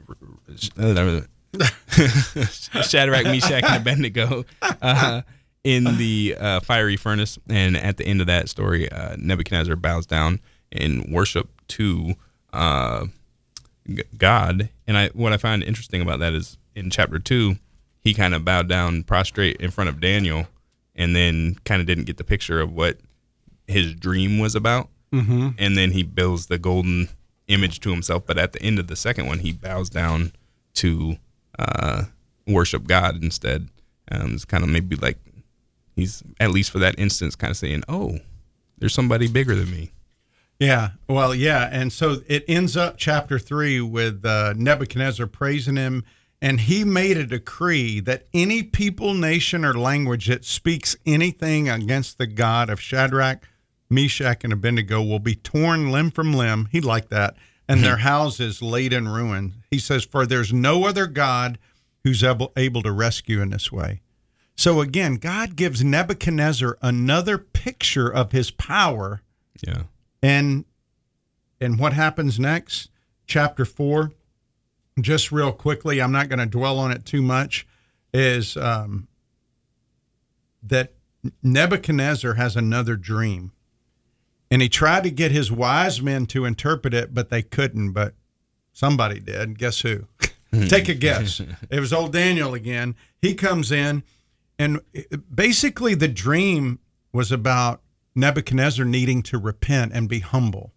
Shadrach, Meshach, and Abednego uh, in the uh, fiery furnace. And at the end of that story, uh, Nebuchadnezzar bows down in worship to uh, g- God. And I, what I find interesting about that is in chapter two, he kind of bowed down prostrate in front of Daniel, and then kind of didn't get the picture of what his dream was about. Mm-hmm. And then he builds the golden image to himself. But at the end of the second one, he bows down to uh, worship God instead. Um, it's kind of maybe like he's, at least for that instance, kind of saying, oh, there's somebody bigger than me. Yeah, well, yeah. And so it ends up chapter three with uh, Nebuchadnezzar praising him. And he made a decree that any people, nation, or language that speaks anything against the God of Shadrach, Meshach, and Abednego will be torn limb from limb. He liked that. And their houses laid in ruin. He says, for there's no other God who's able, able to rescue in this way. So again, God gives Nebuchadnezzar another picture of his power. Yeah. And, and what happens next? Chapter four. Just real quickly, I'm not going to dwell on it too much, is um, that Nebuchadnezzar has another dream. And he tried to get his wise men to interpret it, but they couldn't. But somebody did. Guess who? Take a guess. It was old Daniel again. He comes in, and basically the dream was about Nebuchadnezzar needing to repent and be humble.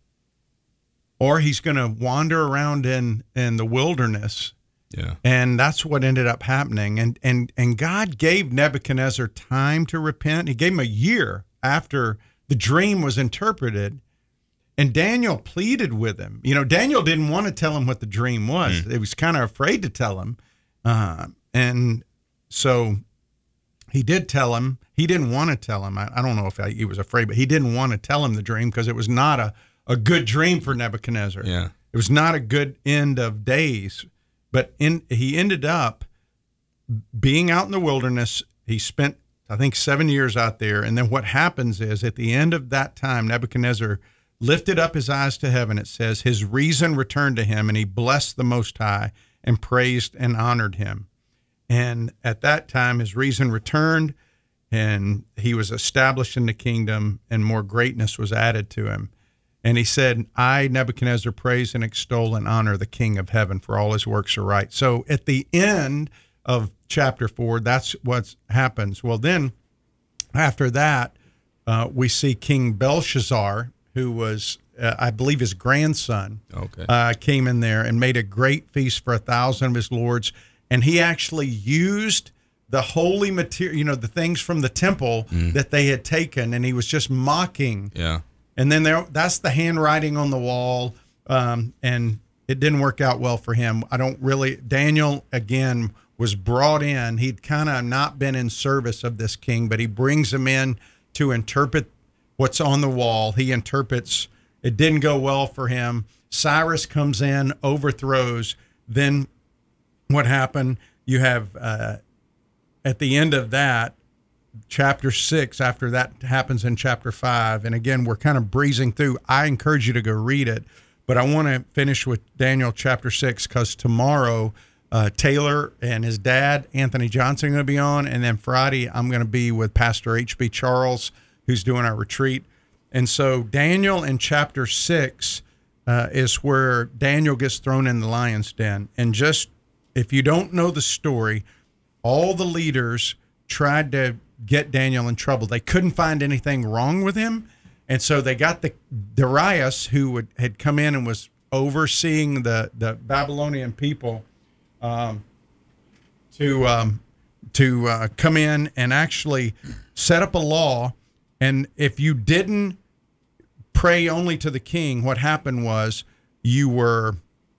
Or he's going to wander around in, in the wilderness. Yeah. And that's what ended up happening. And, and, and God gave Nebuchadnezzar time to repent. He gave him a year after the dream was interpreted. And Daniel pleaded with him. You know, Daniel didn't want to tell him what the dream was. Mm. He was kind of afraid to tell him. Uh, and so he did tell him. He didn't want to tell him. I, I don't know if I, he was afraid, but he didn't want to tell him the dream because it was not a, a good dream for Nebuchadnezzar. Yeah. It was not a good end of days. But in, he ended up being out in the wilderness. He spent, I think, seven years out there. And then what happens is at the end of that time, Nebuchadnezzar lifted up his eyes to heaven. It says his reason returned to him, and he blessed the Most High and praised and honored him. And at that time, his reason returned, and he was established in the kingdom, and more greatness was added to him. And he said, I, Nebuchadnezzar, praise and extol and honor the King of heaven, for all his works are right. So at the end of chapter four, that's what happens. Well, then after that, uh, we see King Belshazzar, who was, uh, I believe, his grandson, okay. uh, came in there and made a great feast for a thousand of his lords. And he actually used the holy material, you know, the things from the temple mm. that they had taken, and he was just mocking. Yeah. And then there, that's the handwriting on the wall, um, and it didn't work out well for him. I don't really, Daniel, again, was brought in. He'd kind of not been in service of this king, but he brings him in to interpret what's on the wall. He interprets. It didn't go well for him. Cyrus comes in, overthrows. Then what happened? You have, uh, at the end of that, chapter six, after that happens in chapter five, and again, we're kind of breezing through. I encourage you to go read it, but I want to finish with Daniel chapter six, because tomorrow uh, Taylor and his dad, Anthony Johnson, are going to be on, and then Friday I'm going to be with Pastor H B Charles, who's doing our retreat. And so Daniel in chapter six uh, is where Daniel gets thrown in the lion's den. And just, if you don't know the story, all the leaders tried to get Daniel in trouble. They couldn't find anything wrong with him. And so they got the Darius, who would, had come in and was overseeing the, the Babylonian people, um, to um, to uh, come in and actually set up a law. And if you didn't pray only to the king, what happened was you were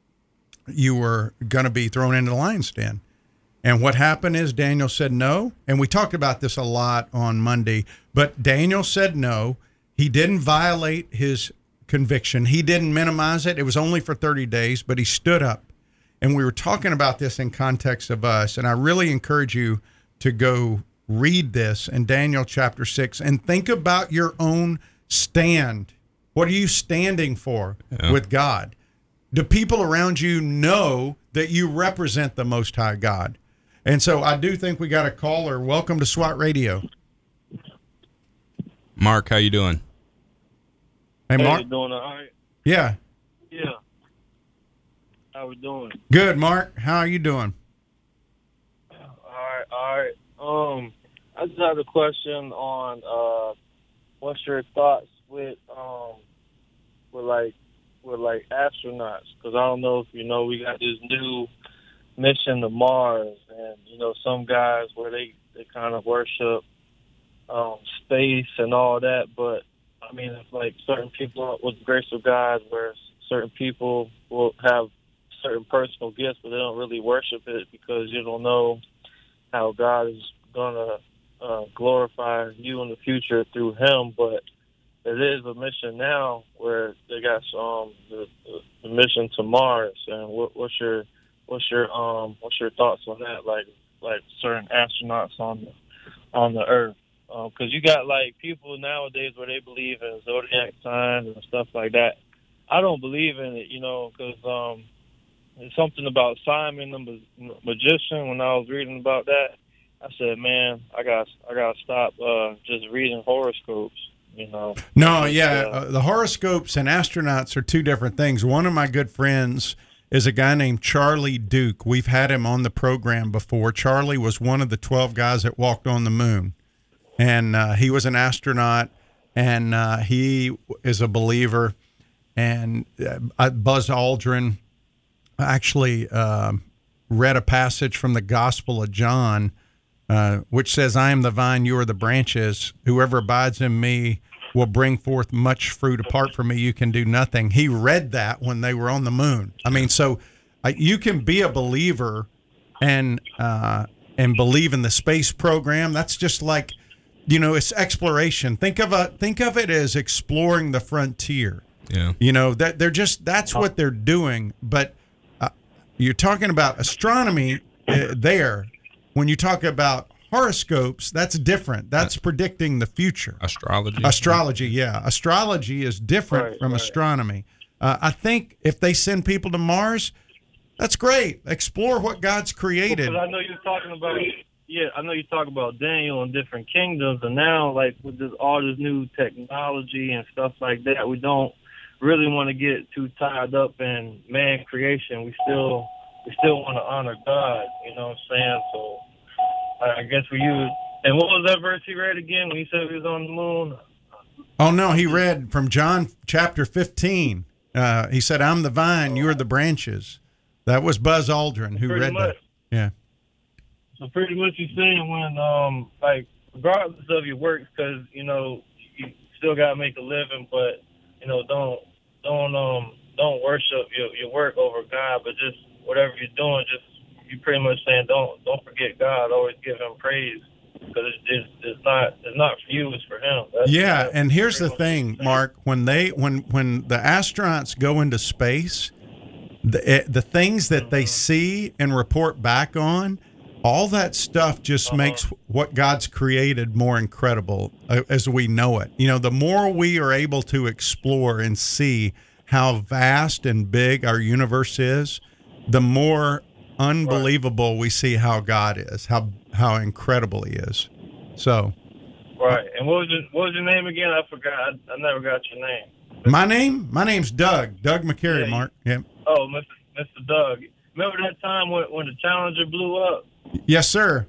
you were going to be thrown into the lion's den. And what happened is Daniel said no. And we talked about this a lot on Monday, but Daniel said no. He didn't violate his conviction. He didn't minimize it. It was only for thirty days, but he stood up. And we were talking about this in context of us. And I really encourage you to go read this in Daniel chapter six and think about your own stand. What are you standing for yeah. with God? Do people around you know that you represent the Most High God? And so I do think we got a caller. Welcome to SWAT Radio. Mark, how you doing? Hey, Mark. How you doing? All right. Yeah. Yeah. How we doing? Good, Mark. How are you doing? All right. All right. Um, I just had a question on uh, what's your thoughts with um, with like with like astronauts? Because I don't know if you know, we got this new mission to Mars, and you know, some guys where they they kind of worship um, space and all that, but I mean, it's like certain people with the grace of God, where certain people will have certain personal gifts, but they don't really worship it because you don't know how God is gonna uh, glorify you in the future through Him. But it is a mission now where they got um the, the mission to Mars. And what, what's your what's your um what's your thoughts on that? Like like certain astronauts on the on the Earth. Because um, you got, like, people nowadays where they believe in zodiac signs and stuff like that. I don't believe in it, you know, because um, there's something about Simon the ma- magician. When I was reading about that, I said, man, I got I got to stop uh, just reading horoscopes, you know. No, yeah, uh, the horoscopes and astronauts are two different things. One of my good friends is a guy named Charlie Duke. We've had him on the program before. Charlie was one of the twelve guys that walked on the moon. And uh, he was an astronaut. and uh, he is a believer. And uh, Buzz Aldrin actually uh, read a passage from the Gospel of John, uh, which says, "I am the vine, you are the branches. Whoever abides in me will bring forth much fruit. Apart from me, you can do nothing." He read that when they were on the moon. I mean, so uh, you can be a believer and uh, and believe in the space program. That's just like, you know, it's exploration. Think of a think of it as exploring the frontier. Yeah. You know, that they're just that's what they're doing. But uh, you're talking about astronomy uh, there. When you talk about horoscopes, that's different. That's predicting the future. Astrology. Astrology, yeah. Astrology is different Right, from right. astronomy. Uh, I think if they send people to Mars, that's great. Explore what God's created. Because I know you're talking about, yeah, I know you talk about Daniel and different kingdoms, and now, like, with this, all this new technology and stuff like that, we don't really want to get too tied up in man creation. We still, we still want to honor God. You know what I'm saying? So, I guess we use. And what was that verse he read again when he said he was on the moon? Oh, no, he read from John chapter fifteen. Uh, he said, "I'm the vine, you are the branches." That was Buzz Aldrin who Pretty read much. that. Yeah. So pretty much you're saying when, um, like, regardless of your works, because, you know, you still got to make a living, but, you know, don't, don't, um, don't worship your, your work over God, but just whatever you're doing, just, you're pretty much saying don't, don't forget God, always give him praise, because it's, it's, it's not, it's not for you, it's for him. That's, Yeah, that's and here's the pretty much thing, Mark. When they when when the astronauts go into space, the the things that they see and report back on, all that stuff just Uh-huh. makes what God's created more incredible uh, as we know it. You know, the more we are able to explore and see how vast and big our universe is, the more unbelievable we see how God is, how how incredible He is. So, Right. And what was your, what was your name again? I forgot. I, I never got your name. my name, my name's Doug, Doug McCary, Yeah, Mark. Yeah. Oh, Mister Mister Doug. Remember that time when, when the Challenger blew up? Yes, sir.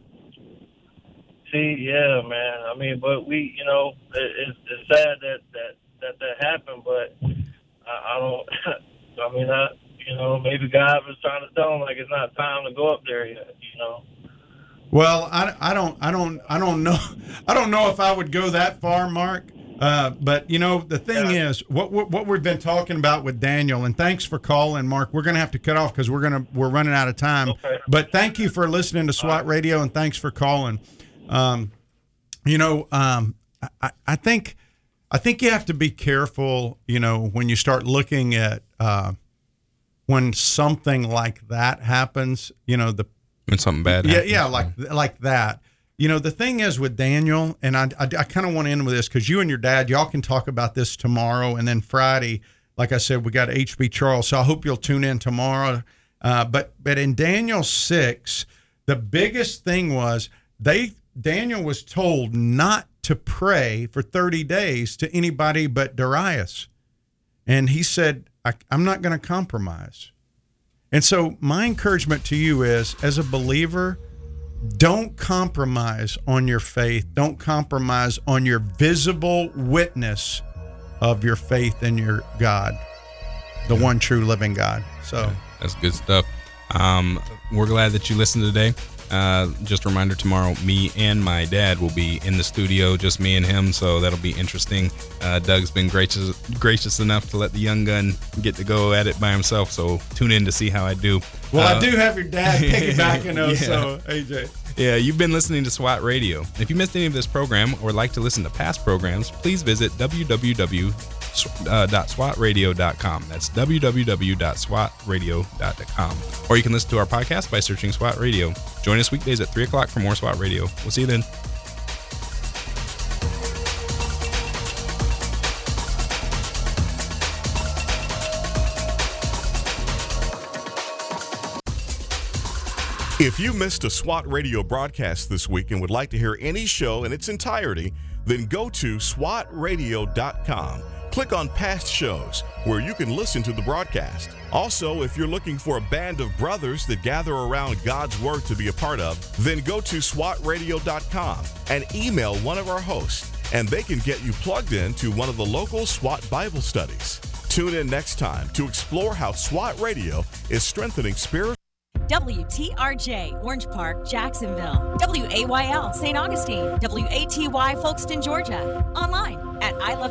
See, yeah, man. I mean, but we, you know, it, it's, it's sad that that, that that happened, but I, I don't, I mean, I, you know, maybe God was trying to tell him, like, it's not time to go up there yet, you know. Well, I, I don't I don't I don't know I don't know if I would go that far, Mark. Uh, but you know the thing Yeah. is what, what what we've been talking about with Daniel, and thanks for calling, Mark. We're gonna have to cut off because we're gonna we're running out of time. Okay. But thank you for listening to SWAT Radio, and thanks for calling. Um, you know, um, I, I think I think you have to be careful. You know, when you start looking at uh, when something like that happens. You know, the When something bad yeah, happens. yeah, like like that. You know, the thing is with Daniel, and I, I, I kind of want to end with this because you and your dad, y'all can talk about this tomorrow, and then Friday, like I said, we got H B Charles, so I hope you'll tune in tomorrow. Uh, but but in Daniel six, the biggest thing was they Daniel was told not to pray for thirty days to anybody but Darius, and he said, I, "I'm not going to compromise." And so my encouragement to you is, as a believer, don't compromise on your faith. Don't compromise on your visible witness of your faith in your God, the one true living God. So that's good stuff. Um, we're glad that you listened today. Uh, just a reminder, tomorrow, me and my dad will be in the studio, just me and him, so that'll be interesting. Uh, Doug's been gracious gracious enough to let the young gun get to go at it by himself, so tune in to see how I do. Well, Uh, I do have your dad piggybacking us, yeah. so A J. Yeah, you've been listening to SWAT Radio. If you missed any of this program or would like to listen to past programs, please visit w w w dot swat radio dot com. That's w w w dot swat radio dot com. Or you can listen to our podcast by searching SWAT Radio. Join us weekdays at three o'clock for more SWAT Radio. We'll see you then. If you missed a SWAT Radio broadcast this week and would like to hear any show in its entirety, then go to swat radio dot com. Click on past shows where you can listen to the broadcast. Also, if you're looking for a band of brothers that gather around God's Word to be a part of, then go to swat radio dot com and email one of our hosts and they can get you plugged in to one of the local SWAT Bible studies. Tune in next time to explore how SWAT Radio is strengthening spiritual. W T R J, Orange Park, Jacksonville. W A Y L, Saint Augustine. W A T Y, Folkston, Georgia. Online at I love